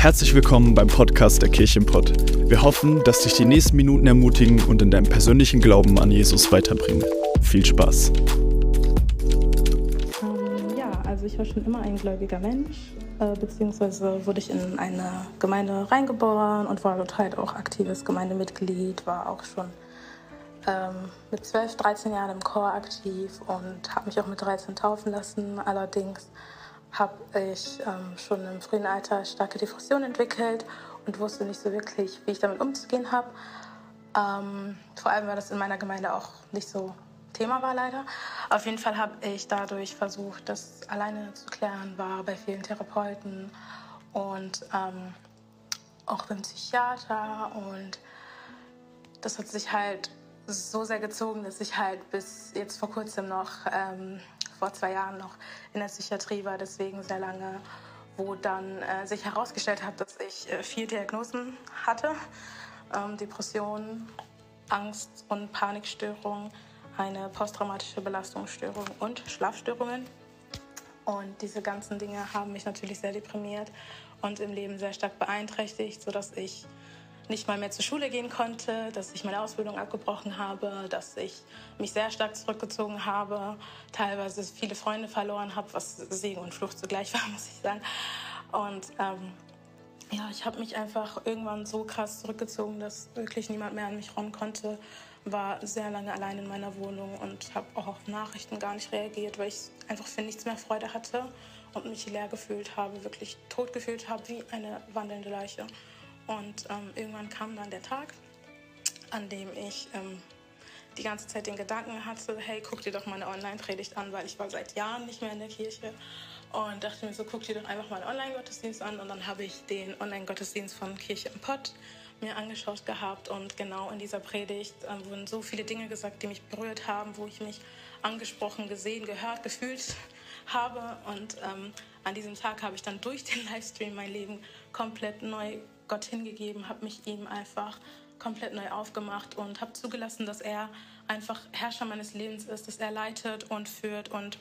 Herzlich willkommen beim Podcast der Kirche im Pott. Wir hoffen, dass dich die nächsten Minuten ermutigen und in deinem persönlichen Glauben an Jesus weiterbringen. Viel Spaß. Also ich war schon immer ein gläubiger Mensch, beziehungsweise wurde ich in eine Gemeinde reingeboren und war dort halt auch aktives Gemeindemitglied, war auch schon mit 12, 13 Jahren im Chor aktiv und habe mich auch mit 13 taufen lassen. Allerdings habe ich schon im frühen Alter starke Depressionen entwickelt und wusste nicht so wirklich, wie ich damit umzugehen habe. Vor allem, weil das in meiner Gemeinde auch nicht so Thema war leider. Auf jeden Fall habe ich dadurch versucht, das alleine zu klären, war bei vielen Therapeuten und auch beim Psychiater, und das hat sich halt so sehr gezogen, dass ich halt bis jetzt vor kurzem noch, vor 2 Jahren noch in der Psychiatrie war, deswegen sehr lange, wo dann sich herausgestellt hat, dass ich 4 Diagnosen hatte. Depressionen, Angst- und Panikstörung, eine posttraumatische Belastungsstörung und Schlafstörungen. Und diese ganzen Dinge haben mich natürlich sehr deprimiert und im Leben sehr stark beeinträchtigt, sodass ich nicht mal mehr zur Schule gehen konnte, dass ich meine Ausbildung abgebrochen habe, dass ich mich sehr stark zurückgezogen habe, teilweise viele Freunde verloren habe, was Segen und Fluch zugleich war, muss ich sagen. Und ich habe mich einfach irgendwann so krass zurückgezogen, dass wirklich niemand mehr an mich ran konnte. War sehr lange allein in meiner Wohnung und habe auch auf Nachrichten gar nicht reagiert, weil ich einfach für nichts mehr Freude hatte und mich leer gefühlt habe, wirklich tot gefühlt habe, wie eine wandelnde Leiche. Und irgendwann kam dann der Tag, an dem ich die ganze Zeit den Gedanken hatte, hey, guck dir doch mal eine Online-Predigt an, weil ich war seit Jahren nicht mehr in der Kirche und dachte mir so, guck dir doch einfach mal einen Online-Gottesdienst an. Und dann habe ich den Online-Gottesdienst von Kirche im Pott mir angeschaut gehabt, und genau in dieser Predigt wurden so viele Dinge gesagt, die mich berührt haben, wo ich mich angesprochen, gesehen, gehört, gefühlt habe. Und an diesem Tag habe ich dann durch den Livestream mein Leben komplett neu Gott hingegeben, habe mich ihm einfach komplett neu aufgemacht und habe zugelassen, dass er einfach Herrscher meines Lebens ist, dass er leitet und führt und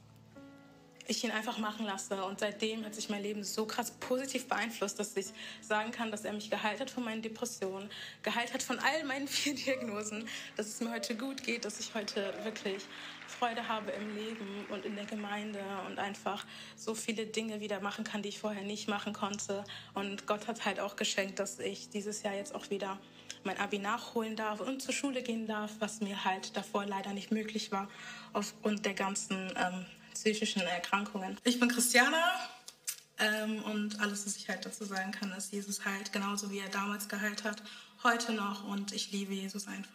ich ihn einfach machen lasse. Und seitdem hat sich mein Leben so krass positiv beeinflusst, dass ich sagen kann, dass er mich geheilt hat von meinen Depressionen, geheilt hat von all meinen 4 Diagnosen, dass es mir heute gut geht, dass ich heute wirklich Freude habe im Leben und in der Gemeinde und einfach so viele Dinge wieder machen kann, die ich vorher nicht machen konnte. Und Gott hat halt auch geschenkt, dass ich dieses Jahr jetzt auch wieder mein Abi nachholen darf und zur Schule gehen darf, was mir halt davor leider nicht möglich war, aufgrund der ganzen psychischen Erkrankungen. Ich bin Christiana und alles, was ich halt dazu sagen kann, ist, Jesus heilt, genauso wie er damals geheilt hat, heute noch, und ich liebe Jesus einfach.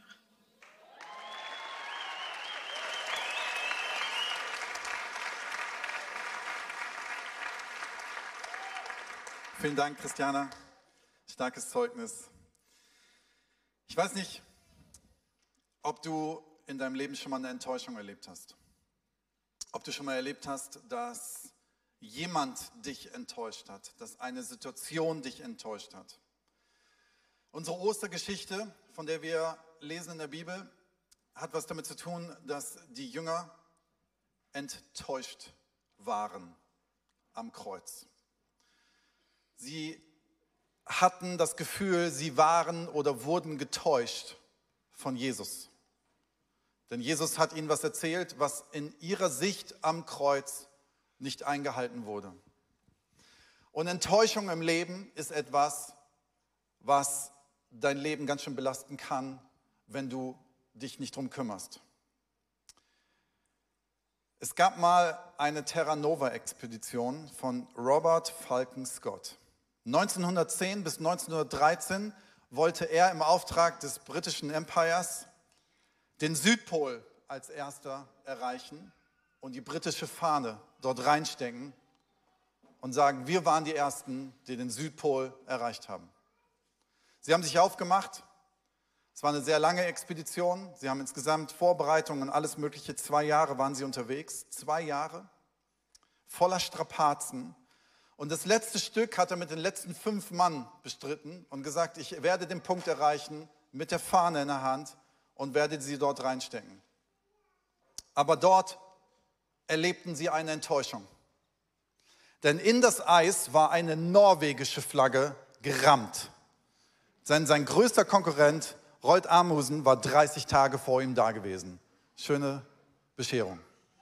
Vielen Dank, Christiana. Starkes Zeugnis. Ich weiß nicht, ob du in deinem Leben schon mal eine Enttäuschung erlebt hast. Ob du schon mal erlebt hast, dass jemand dich enttäuscht hat, dass eine Situation dich enttäuscht hat. Unsere Ostergeschichte, von der wir lesen in der Bibel, hat was damit zu tun, dass die Jünger enttäuscht waren am Kreuz. Sie hatten das Gefühl, sie waren oder wurden getäuscht von Jesus. Denn Jesus hat ihnen was erzählt, was in ihrer Sicht am Kreuz nicht eingehalten wurde. Und Enttäuschung im Leben ist etwas, was dein Leben ganz schön belasten kann, wenn du dich nicht drum kümmerst. Es gab mal eine Terra Nova-Expedition von Robert Falcon Scott. 1910 bis 1913 wollte er im Auftrag des britischen Empires den Südpol als erster erreichen und die britische Fahne dort reinstecken und sagen, wir waren die Ersten, die den Südpol erreicht haben. Sie haben sich aufgemacht. Es war eine sehr lange Expedition. Sie haben insgesamt Vorbereitungen und alles Mögliche. 2 Jahre waren sie unterwegs. 2 Jahre voller Strapazen. Und das letzte Stück hat er mit den letzten 5 Mann bestritten und gesagt, ich werde den Punkt erreichen mit der Fahne in der Hand und werde sie dort reinstecken. Aber dort erlebten sie eine Enttäuschung. Denn in das Eis war eine norwegische Flagge gerammt. Sein größter Konkurrent, Roald Amundsen, war 30 Tage vor ihm da gewesen. Schöne Bescherung.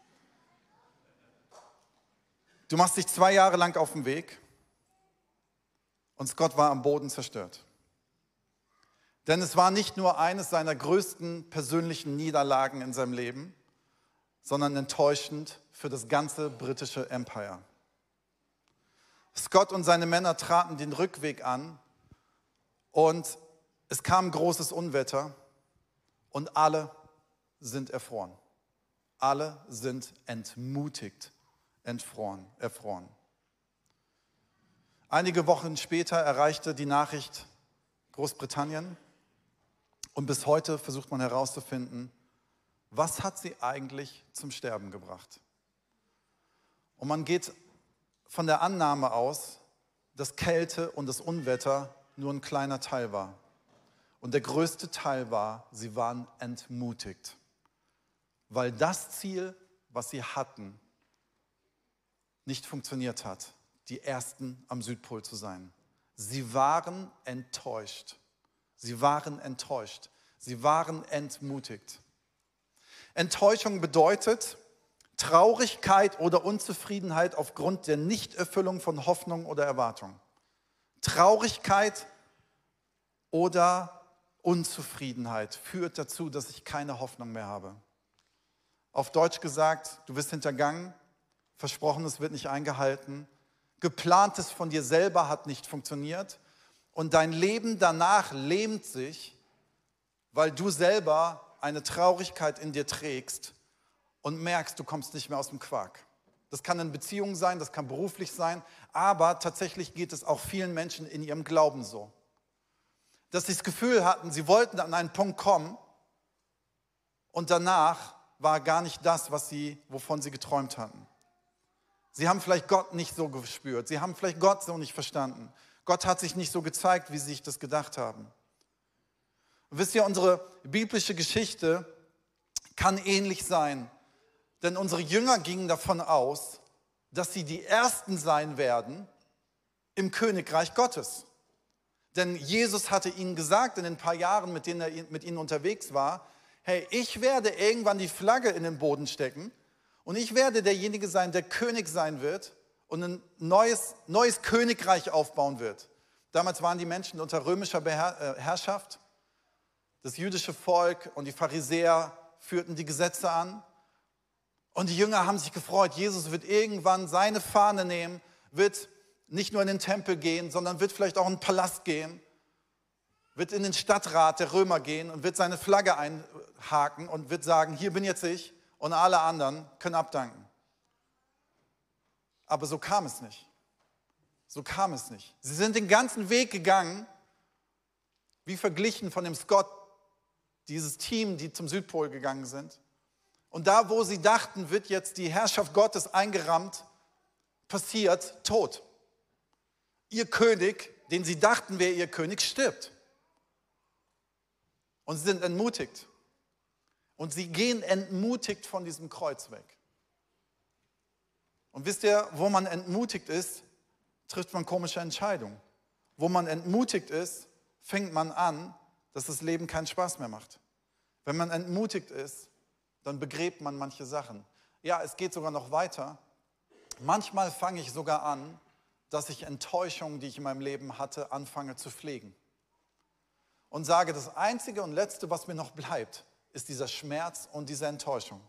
Du machst dich 2 Jahre lang auf den Weg und Scott war am Boden zerstört. Denn es war nicht nur eines seiner größten persönlichen Niederlagen in seinem Leben, sondern enttäuschend für das ganze britische Empire. Scott und seine Männer traten den Rückweg an und es kam ein großes Unwetter und alle sind erfroren. Alle sind entmutigt, erfroren. Einige Wochen später erreichte die Nachricht Großbritannien und bis heute versucht man herauszufinden, was hat sie eigentlich zum Sterben gebracht. Und man geht von der Annahme aus, dass Kälte und das Unwetter nur ein kleiner Teil war. Und der größte Teil war, sie waren entmutigt. Weil das Ziel, was sie hatten, nicht funktioniert hat, die Ersten am Südpol zu sein. Sie waren enttäuscht. Sie waren enttäuscht. Sie waren entmutigt. Enttäuschung bedeutet Traurigkeit oder Unzufriedenheit aufgrund der Nichterfüllung von Hoffnung oder Erwartung. Traurigkeit oder Unzufriedenheit führt dazu, dass ich keine Hoffnung mehr habe. Auf Deutsch gesagt, du wirst hintergangen, Versprochenes wird nicht eingehalten, Geplantes von dir selber hat nicht funktioniert und dein Leben danach lähmt sich, weil du selber eine Traurigkeit in dir trägst und merkst, du kommst nicht mehr aus dem Quark. Das kann in Beziehungen sein, das kann beruflich sein, aber tatsächlich geht es auch vielen Menschen in ihrem Glauben so. Dass sie das Gefühl hatten, sie wollten an einen Punkt kommen und danach war gar nicht das, wovon sie geträumt hatten. Sie haben vielleicht Gott nicht so gespürt, sie haben vielleicht Gott so nicht verstanden. Gott hat sich nicht so gezeigt, wie sie sich das gedacht haben. Und wisst ihr, unsere biblische Geschichte kann ähnlich sein. Denn unsere Jünger gingen davon aus, dass sie die Ersten sein werden im Königreich Gottes. Denn Jesus hatte ihnen gesagt, in den paar Jahren, mit denen er mit ihnen unterwegs war, hey, ich werde irgendwann die Flagge in den Boden stecken und ich werde derjenige sein, der König sein wird und ein neues Königreich aufbauen wird. Damals waren die Menschen unter römischer Herrschaft. Das jüdische Volk und die Pharisäer führten die Gesetze an. Und die Jünger haben sich gefreut, Jesus wird irgendwann seine Fahne nehmen, wird nicht nur in den Tempel gehen, sondern wird vielleicht auch in den Palast gehen, wird in den Stadtrat der Römer gehen und wird seine Flagge einhaken und wird sagen, hier bin jetzt ich und alle anderen können abdanken. Aber so kam es nicht. So kam es nicht. Sie sind den ganzen Weg gegangen, wie verglichen von dem Scott, dieses Team, die zum Südpol gegangen sind. Und da, wo sie dachten, wird jetzt die Herrschaft Gottes eingerammt, passiert Tod. Ihr König, den sie dachten, wäre ihr König, stirbt. Und sie sind entmutigt. Und sie gehen entmutigt von diesem Kreuz weg. Und wisst ihr, wo man entmutigt ist, trifft man komische Entscheidungen. Wo man entmutigt ist, fängt man an, dass das Leben keinen Spaß mehr macht. Wenn man entmutigt ist, dann begräbt man manche Sachen. Ja, es geht sogar noch weiter. Manchmal fange ich sogar an, dass ich Enttäuschungen, die ich in meinem Leben hatte, anfange zu pflegen. Und sage, das Einzige und Letzte, was mir noch bleibt, ist dieser Schmerz und diese Enttäuschung.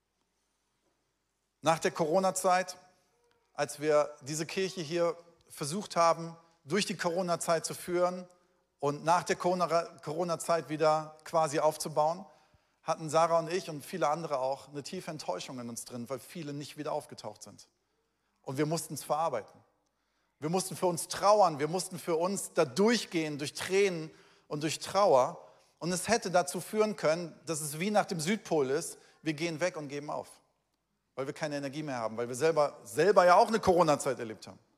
Nach der Corona-Zeit, als wir diese Kirche hier versucht haben, durch die Corona-Zeit zu führen und nach der Corona-Zeit wieder quasi aufzubauen, hatten Sarah und ich und viele andere auch eine tiefe Enttäuschung in uns drin, weil viele nicht wieder aufgetaucht sind. Und wir mussten es verarbeiten. Wir mussten für uns trauern, wir mussten für uns da durchgehen, durch Tränen und durch Trauer. Und es hätte dazu führen können, dass es wie nach dem Südpol ist, wir gehen weg und geben auf. Weil wir keine Energie mehr haben, weil wir selber ja auch eine Corona-Zeit erlebt haben.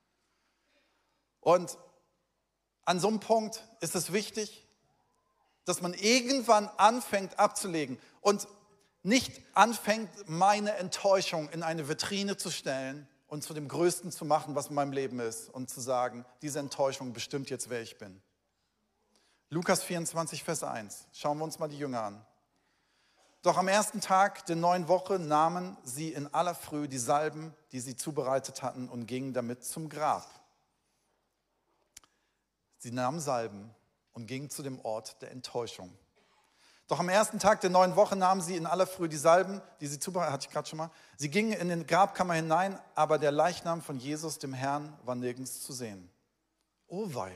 Und an so einem Punkt ist es wichtig, dass man irgendwann anfängt abzulegen und nicht anfängt, meine Enttäuschung in eine Vitrine zu stellen und zu dem Größten zu machen, was in meinem Leben ist und zu sagen, diese Enttäuschung bestimmt jetzt, wer ich bin. Lukas 24, Vers 1. Schauen wir uns mal die Jünger an. Doch am ersten Tag der 9. Woche nahmen sie in aller Früh die Salben, die sie zubereitet hatten, und gingen damit zum Grab. Sie nahmen Salben und gingen zu dem Ort der Enttäuschung. Doch am ersten Tag der 9. Woche nahmen sie in aller Früh die Salben, die sie zubereitet, hatte ich gerade schon mal. Sie gingen in den Grabkammer hinein, aber der Leichnam von Jesus, dem Herrn, war nirgends zu sehen. Oh wei.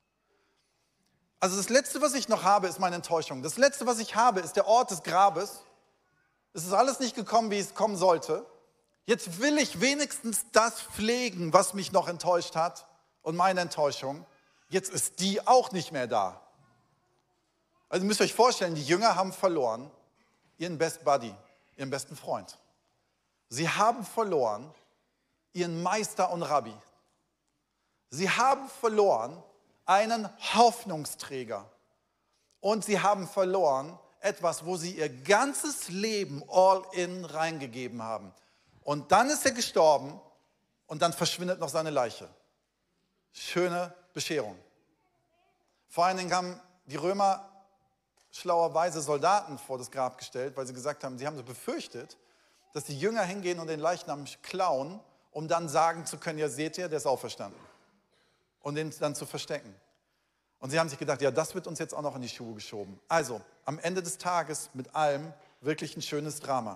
Also das Letzte, was ich noch habe, ist meine Enttäuschung. Das Letzte, was ich habe, ist der Ort des Grabes. Es ist alles nicht gekommen, wie es kommen sollte. Jetzt will ich wenigstens das pflegen, was mich noch enttäuscht hat und meine Enttäuschung. Jetzt ist die auch nicht mehr da. Also müsst ihr euch vorstellen, die Jünger haben verloren ihren Best Buddy, ihren besten Freund. Sie haben verloren ihren Meister und Rabbi. Sie haben verloren einen Hoffnungsträger. Und sie haben verloren etwas, wo sie ihr ganzes Leben all in reingegeben haben. Und dann ist er gestorben und dann verschwindet noch seine Leiche. Schöne Bescherung. Vor allen Dingen haben die Römer schlauerweise Soldaten vor das Grab gestellt, weil sie gesagt haben, sie haben so befürchtet, dass die Jünger hingehen und den Leichnam klauen, um dann sagen zu können, ja seht ihr, der ist auferstanden. Und den dann zu verstecken. Und sie haben sich gedacht, ja, das wird uns jetzt auch noch in die Schuhe geschoben. Also, am Ende des Tages mit allem wirklich ein schönes Drama.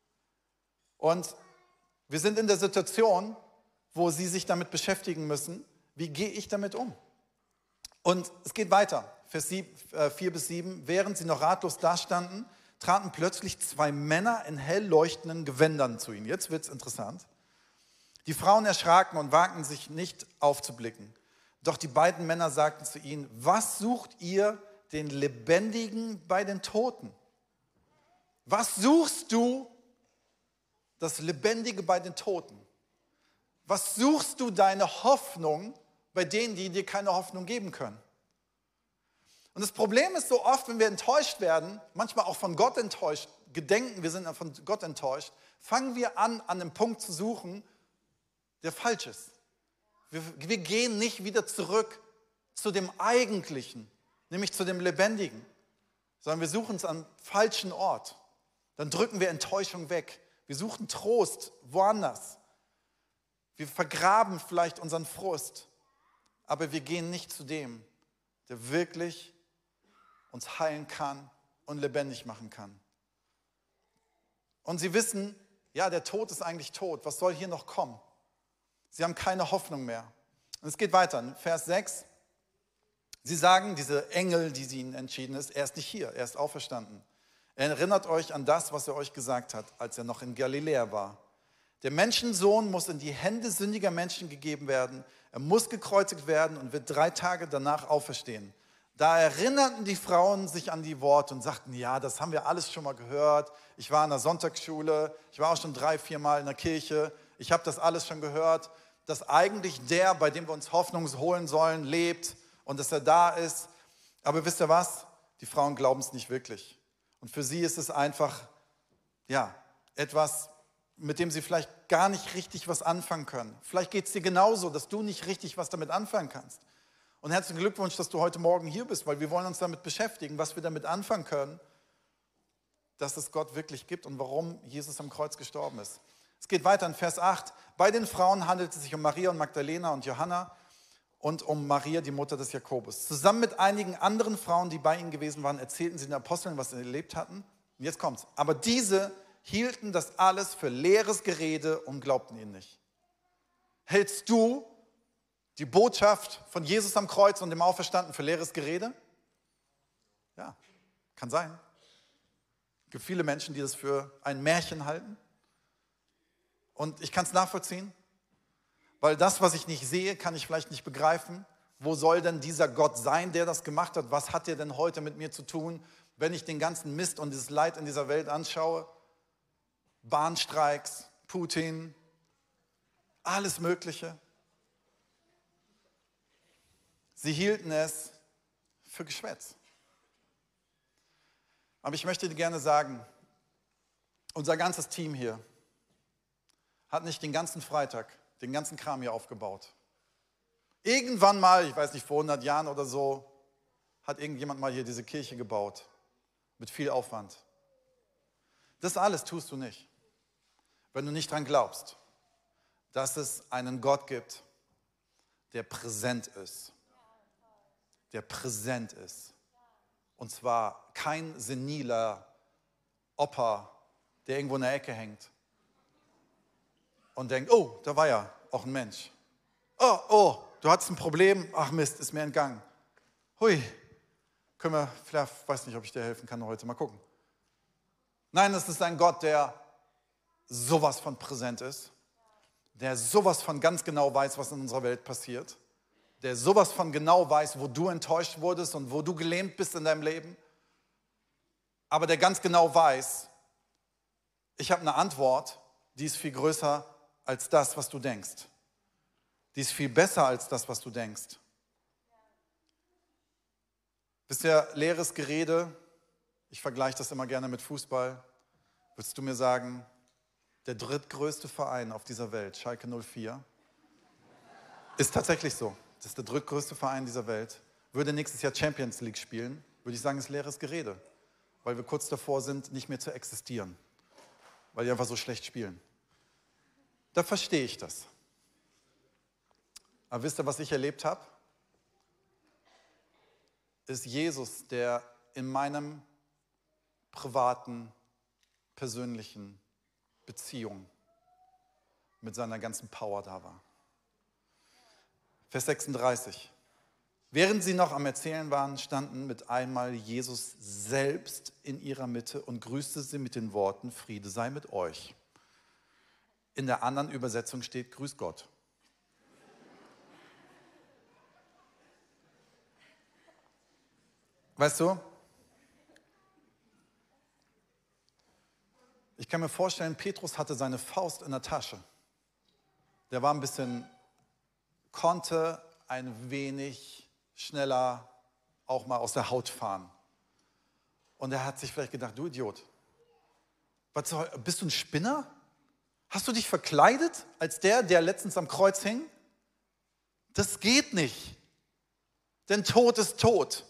Und wir sind in der Situation, wo sie sich damit beschäftigen müssen, wie gehe ich damit um? Und es geht weiter, Vers 4 bis 7. Während sie noch ratlos dastanden, traten plötzlich 2 Männer in hell leuchtenden Gewändern zu ihnen. Jetzt wird es interessant. Die Frauen erschraken und wagten sich nicht aufzublicken. Doch die beiden Männer sagten zu ihnen, was sucht ihr den Lebendigen bei den Toten? Was suchst du das Lebendige bei den Toten? Was suchst du deine Hoffnung bei denen, die dir keine Hoffnung geben können? Und das Problem ist so oft, wenn wir enttäuscht werden, manchmal auch von Gott enttäuscht, gedenken, wir sind von Gott enttäuscht, fangen wir an einem Punkt zu suchen, der falsch ist. Wir gehen nicht wieder zurück zu dem Eigentlichen, nämlich zu dem Lebendigen, sondern wir suchen es am falschen Ort. Dann drücken wir Enttäuschung weg. Wir suchen Trost woanders. Wir vergraben vielleicht unseren Frust, aber wir gehen nicht zu dem, der wirklich uns heilen kann und lebendig machen kann. Und sie wissen, ja, der Tod ist eigentlich tot. Was soll hier noch kommen? Sie haben keine Hoffnung mehr. Und es geht weiter, Vers 6. Sie sagen, diese Engel, die sie ihnen entschieden ist, er ist nicht hier, er ist auferstanden. Erinnert euch an das, was er euch gesagt hat, als er noch in Galiläa war. Der Menschensohn muss in die Hände sündiger Menschen gegeben werden. Er muss gekreuzigt werden und wird 3 Tage danach auferstehen. Da erinnerten die Frauen sich an die Worte und sagten, ja, das haben wir alles schon mal gehört. Ich war in der Sonntagsschule, ich war auch schon 3-4 Mal in der Kirche. Ich habe das alles schon gehört, dass eigentlich der, bei dem wir uns Hoffnung holen sollen, lebt und dass er da ist. Aber wisst ihr was? Die Frauen glauben es nicht wirklich. Und für sie ist es einfach, ja, etwas, mit dem sie vielleicht gar nicht richtig was anfangen können. Vielleicht geht es dir genauso, dass du nicht richtig was damit anfangen kannst. Und herzlichen Glückwunsch, dass du heute Morgen hier bist, weil wir wollen uns damit beschäftigen, was wir damit anfangen können, dass es Gott wirklich gibt und warum Jesus am Kreuz gestorben ist. Es geht weiter in Vers 8. Bei den Frauen handelt es sich um Maria und Magdalena und Johanna und um Maria, die Mutter des Jakobus. Zusammen mit einigen anderen Frauen, die bei ihnen gewesen waren, erzählten sie den Aposteln, was sie erlebt hatten. Und jetzt kommt's. Aber diese hielten das alles für leeres Gerede und glaubten ihnen nicht. Hältst du die Botschaft von Jesus am Kreuz und dem Auferstanden für leeres Gerede? Ja, kann sein. Es gibt viele Menschen, die das für ein Märchen halten. Und ich kann es nachvollziehen, weil das, was ich nicht sehe, kann ich vielleicht nicht begreifen. Wo soll denn dieser Gott sein, der das gemacht hat? Was hat er denn heute mit mir zu tun, wenn ich den ganzen Mist und dieses Leid in dieser Welt anschaue? Bahnstreiks, Putin, alles Mögliche. Sie hielten es für Geschwätz. Aber ich möchte dir gerne sagen, unser ganzes Team hier hat nicht den ganzen Freitag den ganzen Kram hier aufgebaut. Irgendwann mal, ich weiß nicht, vor 100 Jahren oder so, hat irgendjemand mal hier diese Kirche gebaut. Mit viel Aufwand. Das alles tust du nicht, wenn du nicht dran glaubst, dass es einen Gott gibt, der präsent ist. Der präsent ist. Und zwar kein seniler Opa, der irgendwo in der Ecke hängt und denkt, oh, da war ja auch ein Mensch. Oh, du hattest ein Problem, ach Mist, ist mir entgangen. Hui, können wir, vielleicht, weiß nicht, ob ich dir helfen kann heute, mal gucken. Nein, es ist ein Gott, der sowas von präsent ist, der sowas von ganz genau weiß, was in unserer Welt passiert, der sowas von genau weiß, wo du enttäuscht wurdest und wo du gelähmt bist in deinem Leben, aber der ganz genau weiß, ich habe eine Antwort, die ist viel größer als das, was du denkst. Die ist viel besser als das, was du denkst. Wisst ihr, leeres Gerede, ich vergleiche das immer gerne mit Fußball. Würdest du mir sagen, der drittgrößte Verein auf dieser Welt, Schalke 04, ist tatsächlich so. Das ist der drittgrößte Verein dieser Welt. Würde nächstes Jahr Champions League spielen, würde ich sagen, ist leeres Gerede. Weil wir kurz davor sind, nicht mehr zu existieren. Weil die einfach so schlecht spielen. Da verstehe ich das. Aber wisst ihr, was ich erlebt habe? Ist Jesus, der in meinem privaten, persönlichen Beziehung mit seiner ganzen Power da war. Vers 36. Während sie noch am Erzählen waren, standen mit einmal Jesus selbst in ihrer Mitte und grüßte sie mit den Worten, Friede sei mit euch. In der anderen Übersetzung steht, Grüß Gott. Weißt du, ich kann mir vorstellen, Petrus hatte seine Faust in der Tasche. Der war konnte ein wenig schneller auch mal aus der Haut fahren. Und er hat sich vielleicht gedacht, du Idiot, bist du ein Spinner? Hast du dich verkleidet als der letztens am Kreuz hing? Das geht nicht, denn Tod ist tot.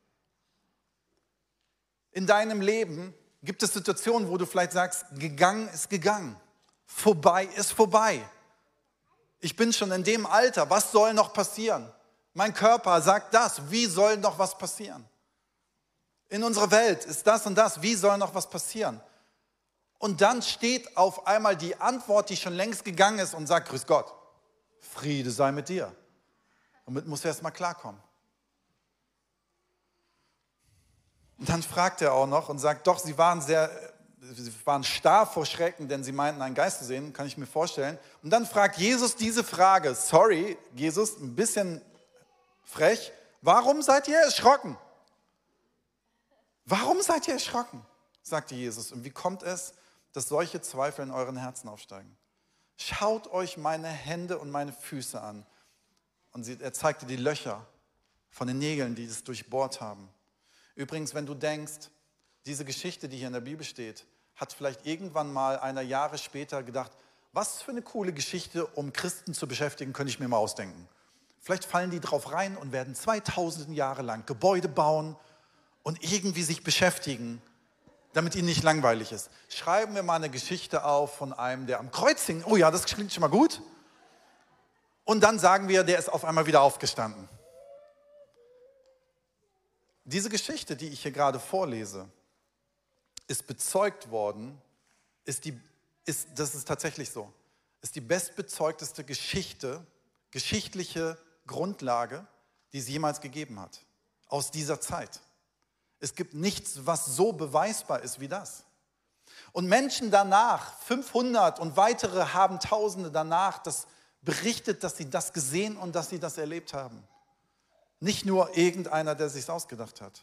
In deinem Leben gibt es Situationen, wo du vielleicht sagst, gegangen ist gegangen, vorbei ist vorbei. Ich bin schon in dem Alter, was soll noch passieren? Mein Körper sagt das, wie soll noch was passieren? In unserer Welt ist das und das, wie soll noch was passieren? Und dann steht auf einmal die Antwort, die schon längst gegangen ist und sagt, Grüß Gott, Friede sei mit dir. Damit musst du erst mal klarkommen. Und dann fragt er auch noch und sagt, doch, sie waren starr vor Schrecken, denn sie meinten, einen Geist zu sehen, kann ich mir vorstellen. Und dann fragt Jesus diese Frage, sorry, Jesus, ein bisschen frech, warum seid ihr erschrocken? Warum seid ihr erschrocken? Sagte Jesus. Und wie kommt es, dass solche Zweifel in euren Herzen aufsteigen? Schaut euch meine Hände und meine Füße an. Und er zeigte die Löcher von den Nägeln, die es durchbohrt haben. Übrigens, wenn du denkst, diese Geschichte, die hier in der Bibel steht, hat vielleicht irgendwann mal einer Jahre später gedacht, was für eine coole Geschichte, um Christen zu beschäftigen, könnte ich mir mal ausdenken. Vielleicht fallen die drauf rein und werden 2000 Jahre lang Gebäude bauen und irgendwie sich beschäftigen, damit ihnen nicht langweilig ist. Schreiben wir mal eine Geschichte auf von einem, der am Kreuz hing. Oh ja, das klingt schon mal gut. Und dann sagen wir, der ist auf einmal wieder aufgestanden. Diese Geschichte, die ich hier gerade vorlese, ist bezeugt worden, das ist tatsächlich so, ist die bestbezeugteste geschichtliche Grundlage, die es jemals gegeben hat, aus dieser Zeit. Es gibt nichts, was so beweisbar ist wie das. Und Menschen danach, 500 und weitere haben Tausende danach, das berichtet, dass sie das gesehen und dass sie das erlebt haben. Nicht nur irgendeiner, der es sich ausgedacht hat.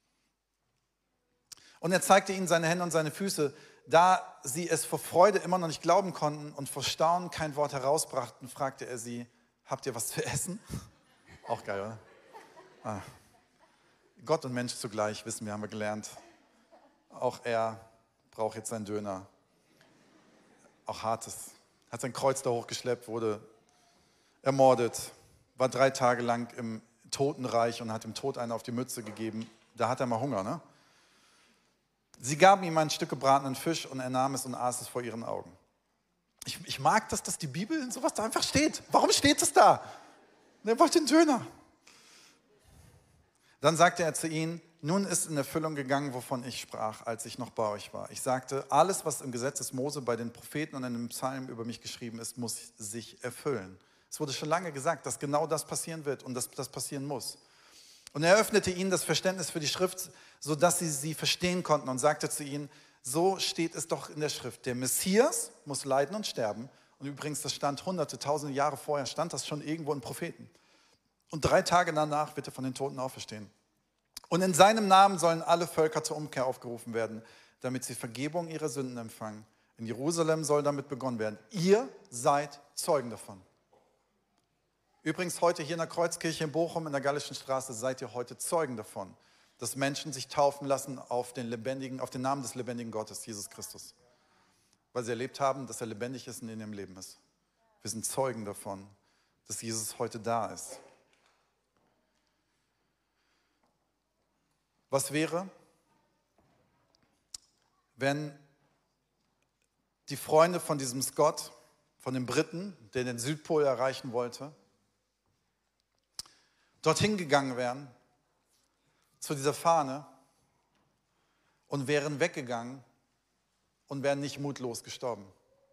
Und er zeigte ihnen seine Hände und seine Füße. Da sie es vor Freude immer noch nicht glauben konnten und vor Staunen kein Wort herausbrachten, fragte er sie, habt ihr was zu essen? Auch geil, oder? Ah. Gott und Mensch zugleich, wissen wir, haben wir gelernt. Auch er braucht jetzt seinen Döner. Auch hartes. Hat sein Kreuz da hochgeschleppt, wurde ermordet, war 3 Tage lang im Totenreich und hat dem Tod einen auf die Mütze gegeben. Da hat er mal Hunger, ne? Sie gaben ihm ein Stück gebratenen Fisch und er nahm es und aß es vor ihren Augen. Ich mag das, dass die Bibel in sowas da einfach steht. Warum steht es da? Er wollte den Döner. Dann sagte er zu ihnen, nun ist in Erfüllung gegangen, wovon ich sprach, als ich noch bei euch war. Ich sagte, alles, was im Gesetz des Mose, bei den Propheten und in den Psalmen über mich geschrieben ist, muss sich erfüllen. Es wurde schon lange gesagt, dass genau das passieren wird und dass das passieren muss. Und er öffnete ihnen das Verständnis für die Schrift, sodass sie verstehen konnten und sagte zu ihnen, so steht es doch in der Schrift. Der Messias muss leiden und sterben. Und übrigens, das stand hunderte, tausende Jahre vorher, stand das schon irgendwo in Propheten. Und 3 Tage danach wird er von den Toten auferstehen. Und in seinem Namen sollen alle Völker zur Umkehr aufgerufen werden, damit sie Vergebung ihrer Sünden empfangen. In Jerusalem soll damit begonnen werden. Ihr seid Zeugen davon. Übrigens heute hier in der Kreuzkirche in Bochum in der Gallischen Straße seid ihr heute Zeugen davon, dass Menschen sich taufen lassen auf den Namen des lebendigen Gottes, Jesus Christus. Weil sie erlebt haben, dass er lebendig ist und in ihrem Leben ist. Wir sind Zeugen davon, dass Jesus heute da ist. Was wäre, wenn die Freunde von diesem Scott, von dem Briten, der den Südpol erreichen wollte, dorthin gegangen wären, zu dieser Fahne und wären weggegangen und wären nicht mutlos gestorben?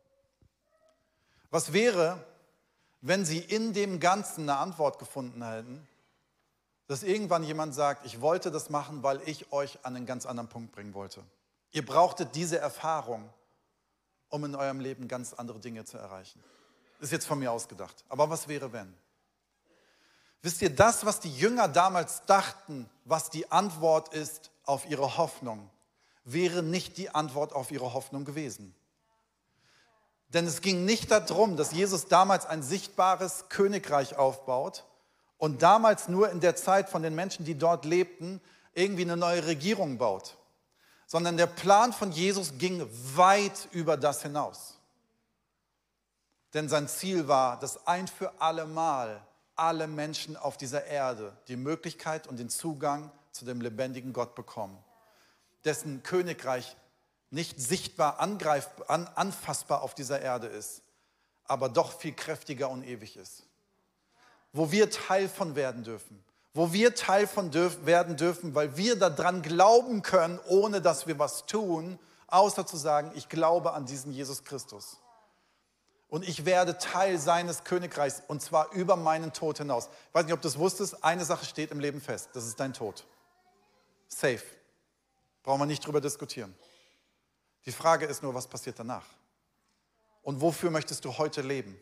Was wäre, wenn sie in dem Ganzen eine Antwort gefunden hätten, dass irgendwann jemand sagt, ich wollte das machen, weil ich euch an einen ganz anderen Punkt bringen wollte. Ihr brauchtet diese Erfahrung, um in eurem Leben ganz andere Dinge zu erreichen. Ist jetzt von mir ausgedacht. Aber was wäre, wenn? Wisst ihr, das, was die Jünger damals dachten, was die Antwort ist auf ihre Hoffnung, wäre nicht die Antwort auf ihre Hoffnung gewesen. Denn es ging nicht darum, dass Jesus damals ein sichtbares Königreich aufbaut und damals nur in der Zeit von den Menschen, die dort lebten, irgendwie eine neue Regierung baut. Sondern der Plan von Jesus ging weit über das hinaus. Denn sein Ziel war, dass ein für alle Mal alle Menschen auf dieser Erde die Möglichkeit und den Zugang zu dem lebendigen Gott bekommen, dessen Königreich nicht sichtbar, anfassbar auf dieser Erde ist, aber doch viel kräftiger und ewig ist. Wo wir Teil von werden dürfen, werden dürfen, weil wir daran glauben können, ohne dass wir was tun, außer zu sagen, ich glaube an diesen Jesus Christus. Und ich werde Teil seines Königreichs, und zwar über meinen Tod hinaus. Ich weiß nicht, ob du es wusstest, eine Sache steht im Leben fest, das ist dein Tod. Safe. Brauchen wir nicht drüber diskutieren. Die Frage ist nur, was passiert danach? Und wofür möchtest du heute leben?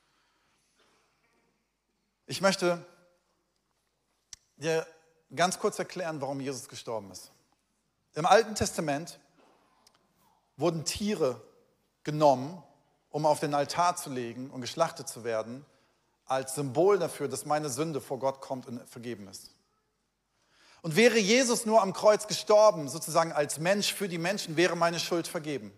Ich möchte dir ganz kurz erklären, warum Jesus gestorben ist. Im Alten Testament wurden Tiere genommen, um auf den Altar zu legen und geschlachtet zu werden, als Symbol dafür, dass meine Sünde vor Gott kommt und vergeben ist. Und wäre Jesus nur am Kreuz gestorben, sozusagen als Mensch für die Menschen, wäre meine Schuld vergeben.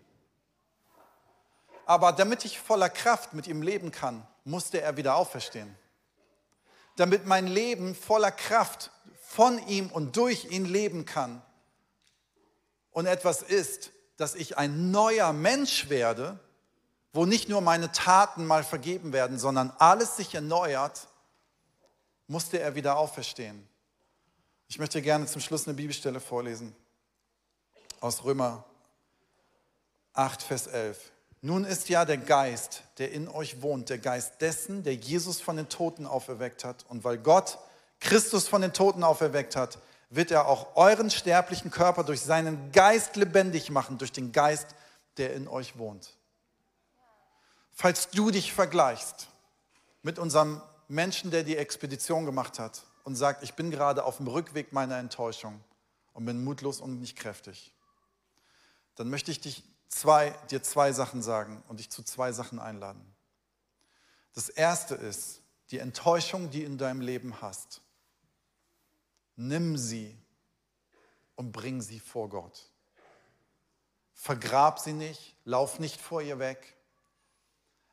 Aber damit ich voller Kraft mit ihm leben kann, musste er wieder auferstehen. Damit mein Leben voller Kraft von ihm und durch ihn leben kann und etwas ist, dass ich ein neuer Mensch werde, wo nicht nur meine Taten mal vergeben werden, sondern alles sich erneuert, musste er wieder auferstehen. Ich möchte gerne zum Schluss eine Bibelstelle vorlesen aus Römer 8, Vers 11. Nun ist ja der Geist, der in euch wohnt, der Geist dessen, der Jesus von den Toten auferweckt hat. Und weil Gott Christus von den Toten auferweckt hat, wird er auch euren sterblichen Körper durch seinen Geist lebendig machen, durch den Geist, der in euch wohnt. Falls du dich vergleichst mit unserem Menschen, der die Expedition gemacht hat und sagt, ich bin gerade auf dem Rückweg meiner Enttäuschung und bin mutlos und nicht kräftig, dann möchte ich dir zwei Sachen sagen und dich zu 2 Sachen einladen. Das erste ist, die Enttäuschung, die du in deinem Leben hast, nimm sie und bring sie vor Gott. Vergrab sie nicht, lauf nicht vor ihr weg.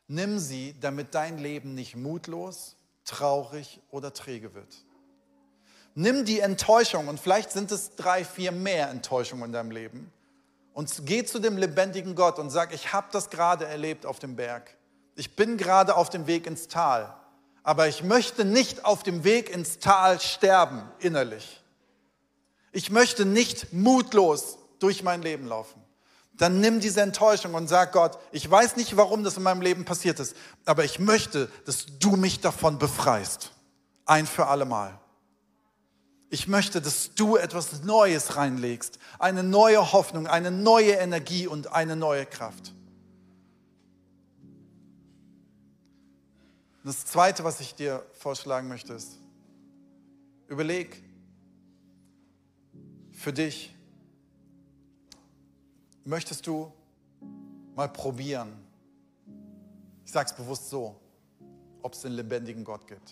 Nimm sie, damit dein Leben nicht mutlos, traurig oder träge wird. Nimm die Enttäuschung, und vielleicht sind es 3, 4 mehr Enttäuschungen in deinem Leben, und geh zu dem lebendigen Gott und sag, ich habe das gerade erlebt auf dem Berg. Ich bin gerade auf dem Weg ins Tal, aber ich möchte nicht auf dem Weg ins Tal sterben, innerlich. Ich möchte nicht mutlos durch mein Leben laufen. Dann nimm diese Enttäuschung und sag Gott, ich weiß nicht, warum das in meinem Leben passiert ist, aber ich möchte, dass du mich davon befreist. Ein für alle Mal. Ich möchte, dass du etwas Neues reinlegst, eine neue Hoffnung, eine neue Energie und eine neue Kraft. Das Zweite, was ich dir vorschlagen möchte, ist, überleg für dich, möchtest du mal probieren, ich sage es bewusst so, ob es den lebendigen Gott gibt.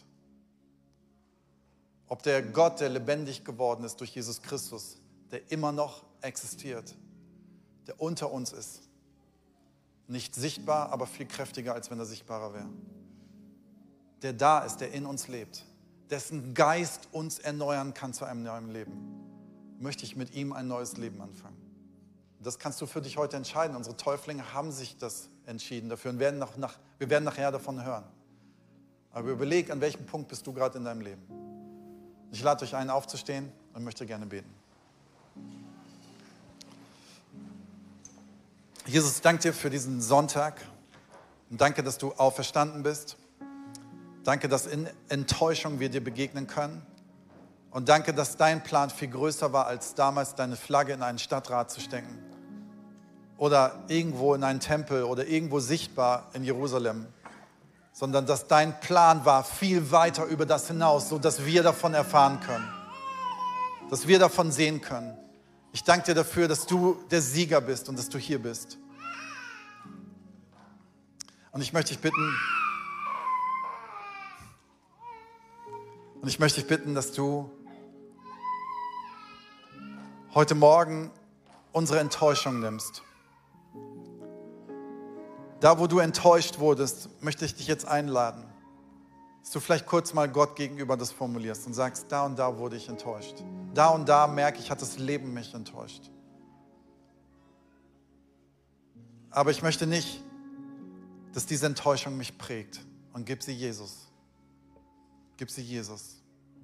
Ob der Gott, der lebendig geworden ist durch Jesus Christus, der immer noch existiert, der unter uns ist. Nicht sichtbar, aber viel kräftiger, als wenn er sichtbarer wäre. Der da ist, der in uns lebt, dessen Geist uns erneuern kann zu einem neuen Leben. Möchte ich mit ihm ein neues Leben anfangen. Das kannst du für dich heute entscheiden. Unsere Täuflinge haben sich das entschieden dafür und wir werden nachher davon hören. Aber überleg, an welchem Punkt bist du gerade in deinem Leben. Ich lade euch ein, aufzustehen und möchte gerne beten. Jesus, danke dir für diesen Sonntag und danke, dass du auferstanden bist. Danke, dass in Enttäuschung wir dir begegnen können. Und danke, dass dein Plan viel größer war, als damals deine Flagge in einen Stadtrat zu stecken. Oder irgendwo in einen Tempel oder irgendwo sichtbar in Jerusalem. Sondern dass dein Plan war viel weiter über das hinaus, sodass wir davon erfahren können. Dass wir davon sehen können. Ich danke dir dafür, dass du der Sieger bist und dass du hier bist. Und ich möchte dich bitten, dass du heute Morgen unsere Enttäuschung nimmst. Da, wo du enttäuscht wurdest, möchte ich dich jetzt einladen, dass du vielleicht kurz mal Gott gegenüber das formulierst und sagst, da und da wurde ich enttäuscht. Da und da merke ich, hat das Leben mich enttäuscht. Aber ich möchte nicht, dass diese Enttäuschung mich prägt. Und gib sie Jesus. Gib sie Jesus.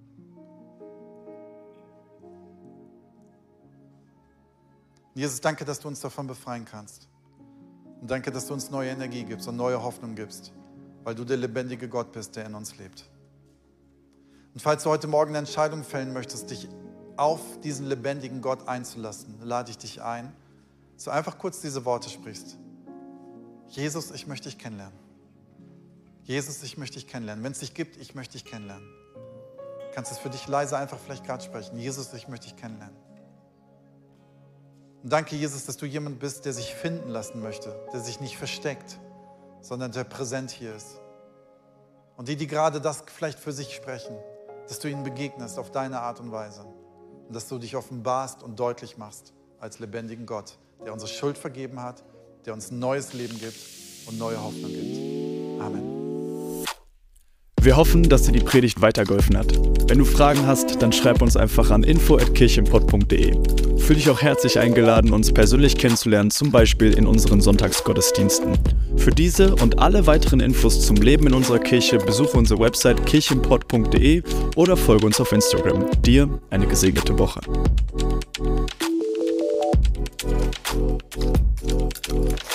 Jesus, danke, dass du uns davon befreien kannst. Und danke, dass du uns neue Energie gibst und neue Hoffnung gibst, weil du der lebendige Gott bist, der in uns lebt. Und falls du heute Morgen eine Entscheidung fällen möchtest, dich auf diesen lebendigen Gott einzulassen, lade ich dich ein, dass du einfach kurz diese Worte sprichst. Jesus, ich möchte dich kennenlernen. Jesus, ich möchte dich kennenlernen. Wenn es dich gibt, ich möchte dich kennenlernen. Du kannst es für dich leise einfach vielleicht gerade sprechen. Jesus, ich möchte dich kennenlernen. Und danke, Jesus, dass du jemand bist, der sich finden lassen möchte, der sich nicht versteckt, sondern der präsent hier ist. Und die gerade das vielleicht für sich sprechen, dass du ihnen begegnest auf deine Art und Weise und dass du dich offenbarst und deutlich machst als lebendigen Gott, der unsere Schuld vergeben hat, der uns ein neues Leben gibt und neue Hoffnung gibt. Amen. Wir hoffen, dass dir die Predigt weitergeholfen hat. Wenn du Fragen hast, dann schreib uns einfach an info@kirchenpott.de. Fühl dich auch herzlich eingeladen, uns persönlich kennenzulernen, zum Beispiel in unseren Sonntagsgottesdiensten. Für diese und alle weiteren Infos zum Leben in unserer Kirche besuche unsere Website kirchenpott.de oder folge uns auf Instagram. Dir eine gesegnete Woche.